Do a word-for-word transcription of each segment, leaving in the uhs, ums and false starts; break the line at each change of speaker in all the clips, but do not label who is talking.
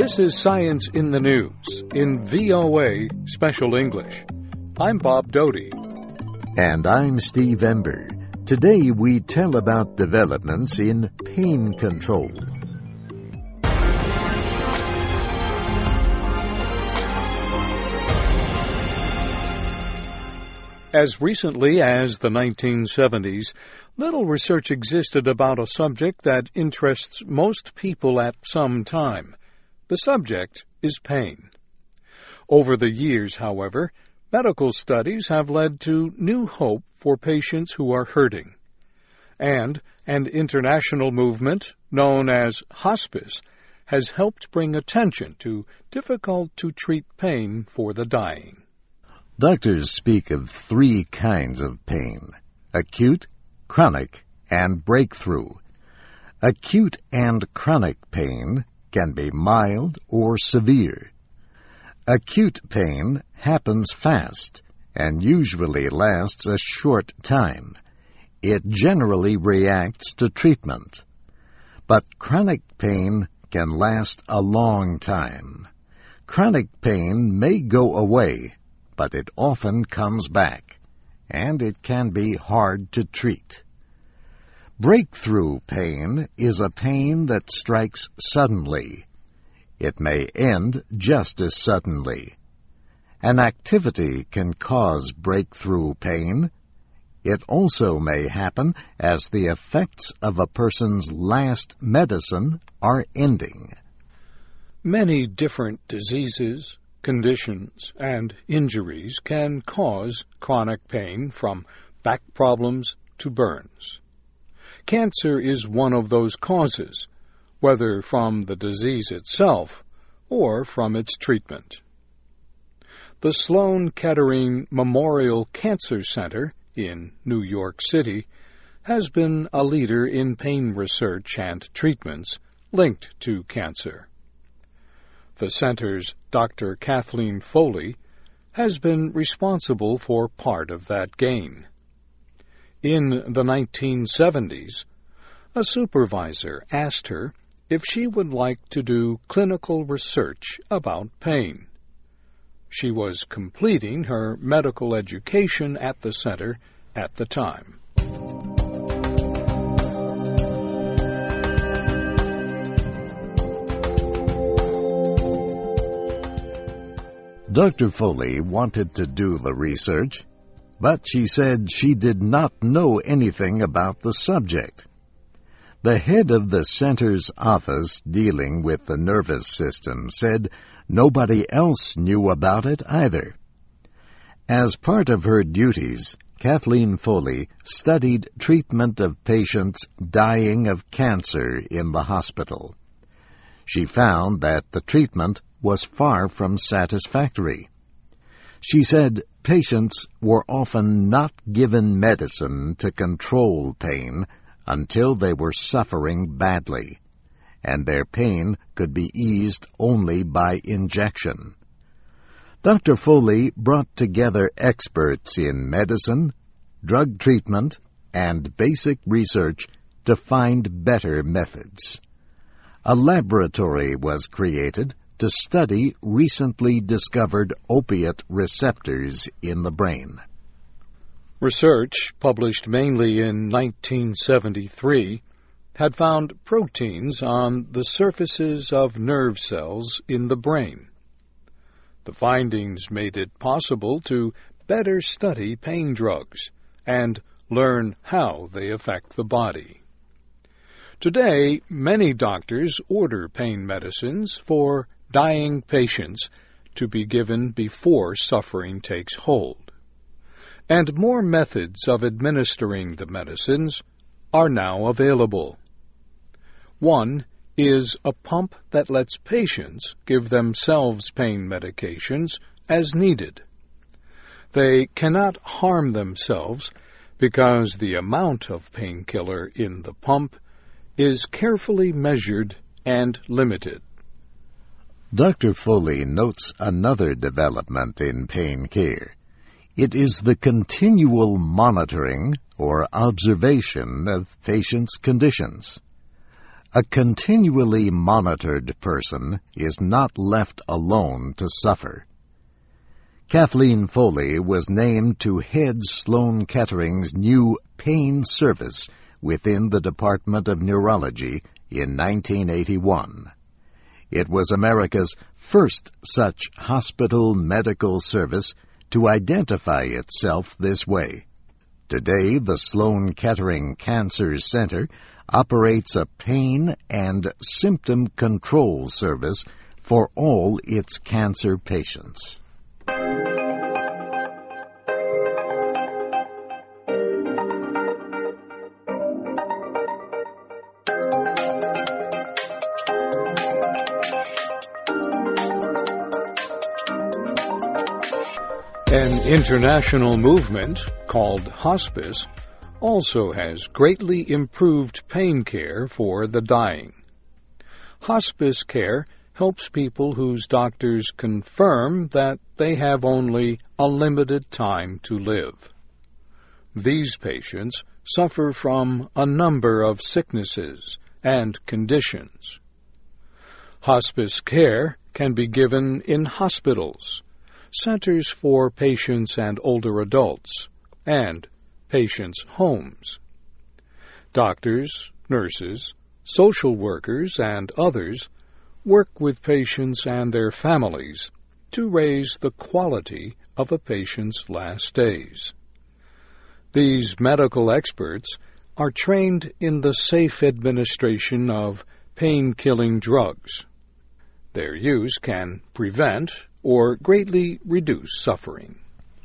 This is Science in the News in V O A Special English. I'm Bob Doty.
And I'm Steve Ember. Today we tell about developments in pain control.
As recently as the nineteen seventies, little research existed about a subject that interests most people at some time. The subject is pain. Over the years, however, medical studies have led to new hope for patients who are hurting. And an international movement known as hospice has helped bring attention to difficult-to-treat pain for the dying.
Doctors speak of three kinds of pain: acute, chronic, and breakthrough. Acute and chronic pain can be mild or severe. Acute pain happens fast and usually lasts a short time. It generally reacts to treatment. But chronic pain can last a long time. Chronic pain may go away, but it often comes back, and it can be hard to treat. Breakthrough pain is a pain that strikes suddenly. It may end just as suddenly. An activity can cause breakthrough pain. It also may happen as the effects of a person's last medicine are ending.
Many different diseases, conditions, and injuries can cause chronic pain, from back problems to burns. Cancer is one of those causes, whether from the disease itself or from its treatment. The Sloan Kettering Memorial Cancer Center in New York City has been a leader in pain research and treatments linked to cancer. The center's Doctor Kathleen Foley has been responsible for part of that gain. In the nineteen seventies, a supervisor asked her if she would like to do clinical research about pain. She was completing her medical education at the center at the time.
Doctor Foley wanted to do the research, but she said she did not know anything about the subject. The head of the center's office dealing with the nervous system said nobody else knew about it either. As part of her duties, Kathleen Foley studied treatment of patients dying of cancer in the hospital. She found that the treatment was far from satisfactory. She said patients were often not given medicine to control pain until they were suffering badly, and their pain could be eased only by injection. Doctor Foley brought together experts in medicine, drug treatment, and basic research to find better methods. A laboratory was created to study recently discovered opiate receptors in the brain.
Research, published mainly in nineteen seventy-three, had found proteins on the surfaces of nerve cells in the brain. The findings made it possible to better study pain drugs and learn how they affect the body. Today, many doctors order pain medicines for dying patients to be given before suffering takes hold. And more methods of administering the medicines are now available. One is a pump that lets patients give themselves pain medications as needed. They cannot harm themselves because the amount of painkiller in the pump is carefully measured and limited.
Doctor Foley notes another development in pain care. It is the continual monitoring or observation of patients' conditions. A continually monitored person is not left alone to suffer. Kathleen Foley was named to head Sloan Kettering's new pain service within the Department of Neurology in nineteen eighty-one. It was America's first such hospital medical service to identify itself this way. Today, the Sloan Kettering Cancer Center operates a pain and symptom control service for all its cancer patients.
An international movement called hospice also has greatly improved pain care for the dying. Hospice care helps people whose doctors confirm that they have only a limited time to live. These patients suffer from a number of sicknesses and conditions. Hospice care can be given in hospitals, centers for patients and older adults, and patients' homes. Doctors, nurses, social workers, and others work with patients and their families to raise the quality of a patient's last days. These medical experts are trained in the safe administration of pain-killing drugs. Their use can prevent or greatly reduce suffering.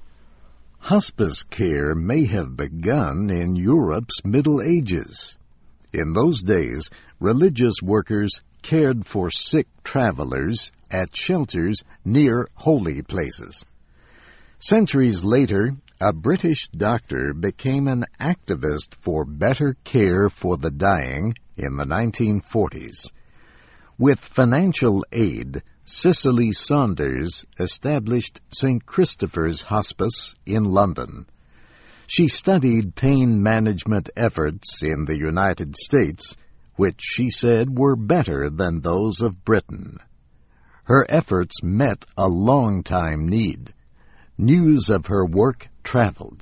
Hospice care may have begun in Europe's Middle Ages. In those days, religious workers cared for sick travelers at shelters near holy places. Centuries later, a British doctor became an activist for better care for the dying in the nineteen forties. With financial aid, Cicely Saunders established Saint Christopher's Hospice in London. She studied pain management efforts in the United States, which she said were better than those of Britain. Her efforts met a long-time need. News of her work traveled.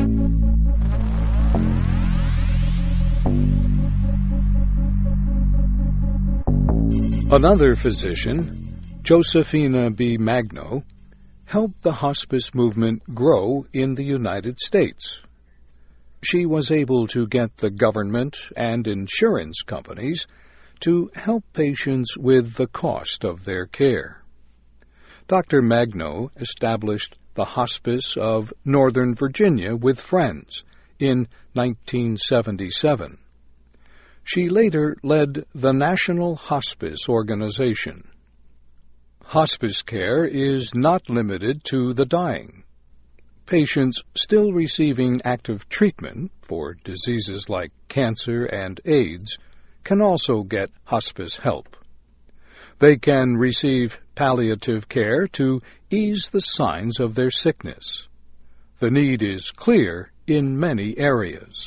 Another physician, Josephina B. Magno, helped the hospice movement grow in the United States. She was able to get the government and insurance companies to help patients with the cost of their care. Doctor Magno established the Hospice of Northern Virginia with Friends in nineteen seventy-seven. She later led the National Hospice Organization. Hospice care is not limited to the dying. Patients still receiving active treatment for diseases like cancer and AIDS can also get hospice help. They can receive palliative care to ease the signs of their sickness. The need is clear in many areas.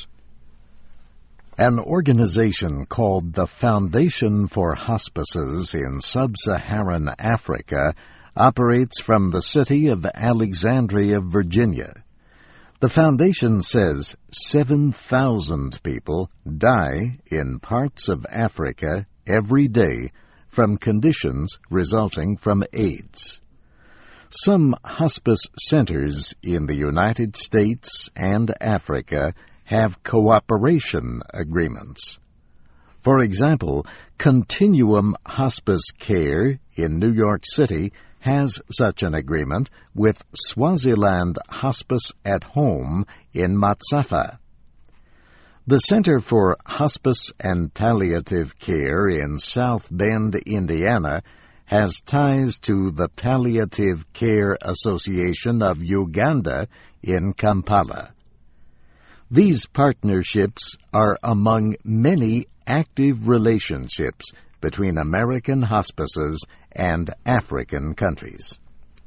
An organization called the Foundation for Hospices in Sub-Saharan Africa operates from the city of Alexandria, Virginia. The foundation says seven thousand people die in parts of Africa every day from conditions resulting from AIDS. Some hospice centers in the United States and Africa have cooperation agreements. For example, Continuum Hospice Care in New York City has such an agreement with Swaziland Hospice at Home in Matsafa. The Center for Hospice and Palliative Care in South Bend, Indiana, has ties to the Palliative Care Association of Uganda in Kampala. These partnerships are among many active relationships between American hospices and African countries.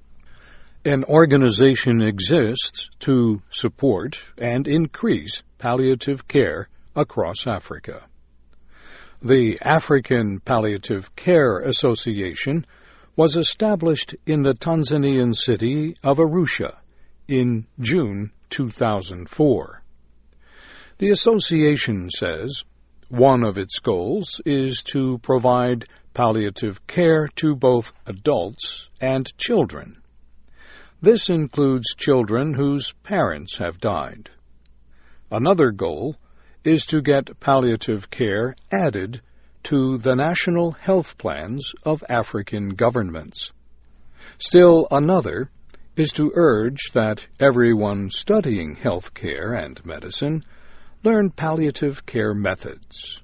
An organization exists to support and increase palliative care across Africa. The African Palliative Care Association was established in the Tanzanian city of Arusha in June two thousand four. The association says one of its goals is to provide palliative care to both adults and children. This includes children whose parents have died. Another goal is to get palliative care added to the national health plans of African governments. Still another is to urge that everyone studying health care and medicine learn palliative care methods.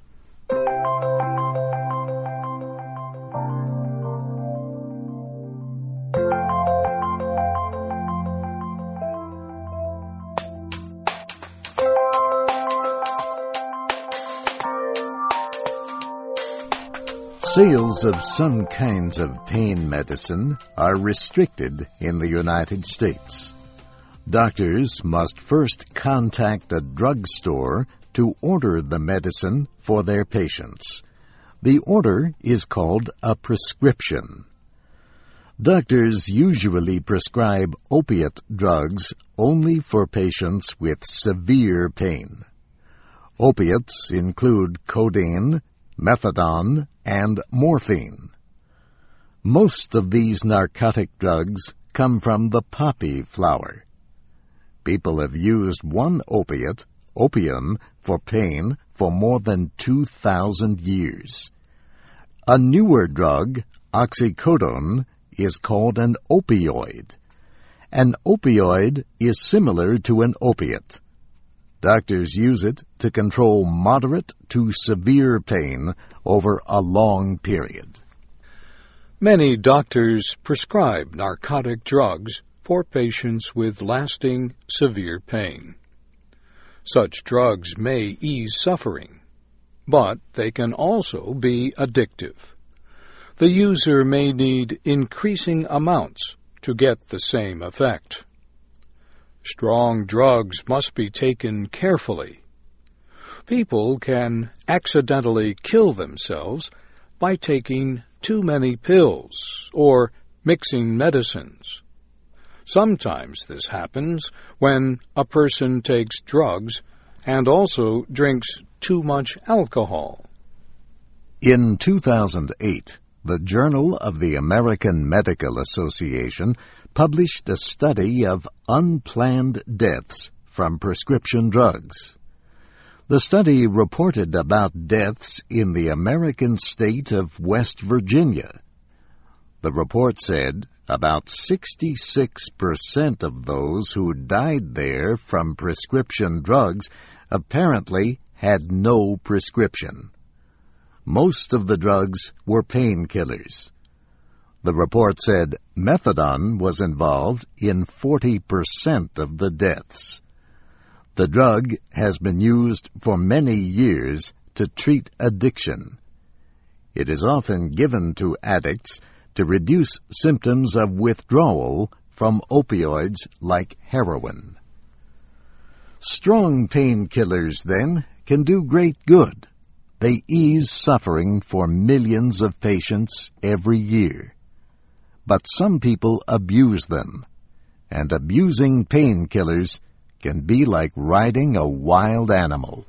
Sales of some kinds of pain medicine are restricted in the United States. Doctors must first contact a drugstore to order the medicine for their patients. The order is called a prescription. Doctors usually prescribe opiate drugs only for patients with severe pain. Opiates include codeine, methadone, and morphine. Most of these narcotic drugs come from the poppy flower. People have used one opiate, opium, for pain for more than two thousand years. A newer drug, oxycodone, is called an opioid. An opioid is similar to an opiate. Doctors use it to control moderate to severe pain over a long period.
Many doctors prescribe narcotic drugs for patients with lasting severe pain. Such drugs may ease suffering, but they can also be addictive. The user may need increasing amounts to get the same effect. Strong drugs must be taken carefully. People can accidentally kill themselves by taking too many pills or mixing medicines. Sometimes this happens when a person takes drugs and also drinks too much alcohol.
In two thousand eight, the Journal of the American Medical Association published a study of unplanned deaths from prescription drugs. The study reported about deaths in the American state of West Virginia. The report said about sixty-six percent of those who died there from prescription drugs apparently had no prescription. Most of the drugs were painkillers. The report said methadone was involved in forty percent of the deaths. The drug has been used for many years to treat addiction. It is often given to addicts to reduce symptoms of withdrawal from opioids like heroin. Strong painkillers, then, can do great good. They ease suffering for millions of patients every year. But some people abuse them, and abusing painkillers can be like riding a wild animal.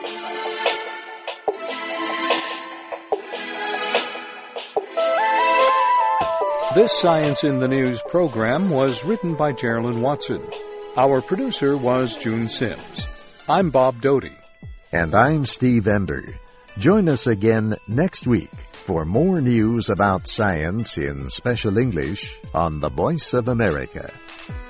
This Science in the News program was written by Geraldine Watson. Our producer was June Sims. I'm Bob Doty.
And I'm Steve Ember. Join us again next week for more news about science in special English on the Voice of America.